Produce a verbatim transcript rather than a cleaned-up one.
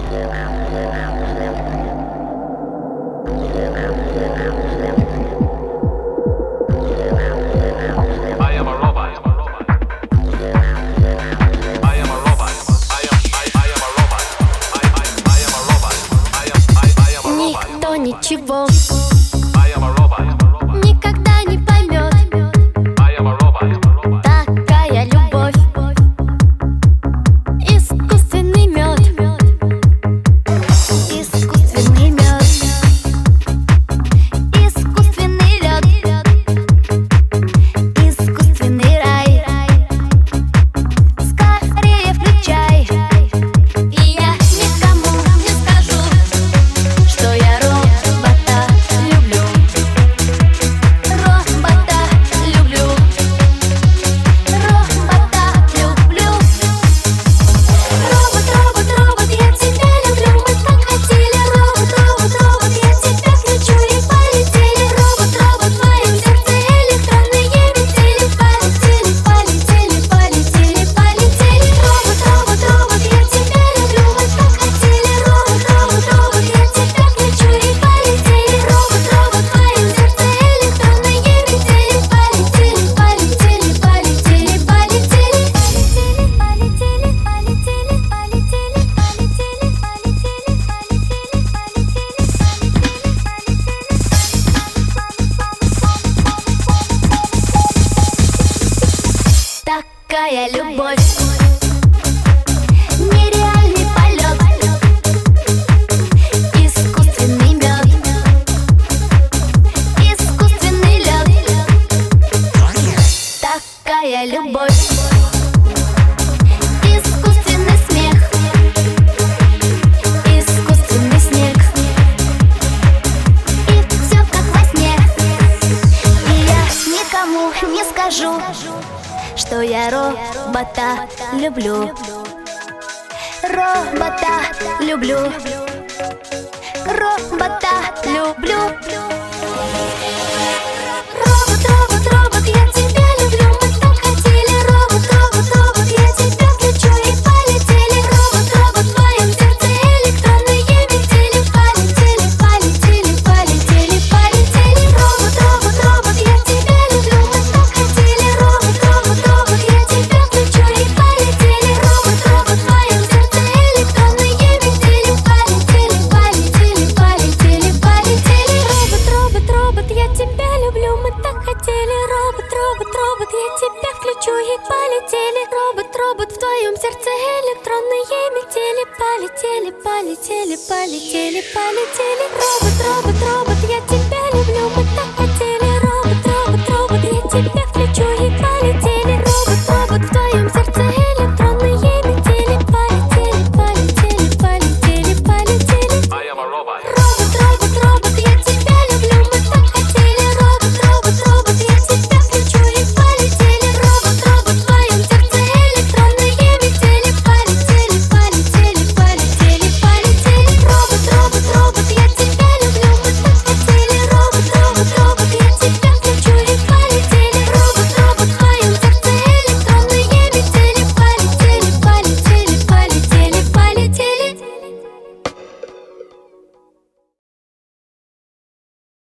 Ничего никогда не поймет такая любовь. Искусственный мед, искусственный мед, искусственный лед, искусственный рай. Скорее включай, и я никому не скажу, что я робота люблю. Робота люблю. Робота люблю. Робот, робот, робот, я тебя люблю. Мы так хотели. Робот, робот, робот, я тебя включу и полетели. Робот, робот, в моем сердце электронные метели. Полетели, полетели, полетели, полетели. Робот, робот, робот, я тебя люблю. Мы так хотели. Робот, робот, робот, я тебя включу и полетели. Робот, робот, в моем сердце электронные метели. Полетели, полетели, полетели, полетели. Полетели, полетели, полетели, полетели, полетели. Такая любовь, нереальный полет, искусственный мед, искусственный лед. Такая любовь, искусственный смех, искусственный снег. И все как во сне. И я никому не скажу, что я робота люблю. Робота люблю. Робота люблю. Робот, робот, робот, я тебя люблю. Мы так хотели. Робот, робот, робот, я тебя включу и полетели. Робот, робот, в твоем сердце электронные метели. Полетели, полетели, полетели, полетели. Робот, робот, робот, я тебя люблю. Мы так хотели. Робот, робот, робот, я тебя включу и полетели. Робот, робот, в твоем сердце электронные метели. Полетели, полетели, полетели, полетели. Робот, робот, робот, я тебя люблю. Мы так хотели. Робот, робот, робот, я тебя включу и полетели. Робот, робот, в твоем сердце электронные метели. Полетели, полетели, полетели, полетели. Робот, робот, робот, я тебя люблю. Мы так хотели. Робот, робот, робот, я тебя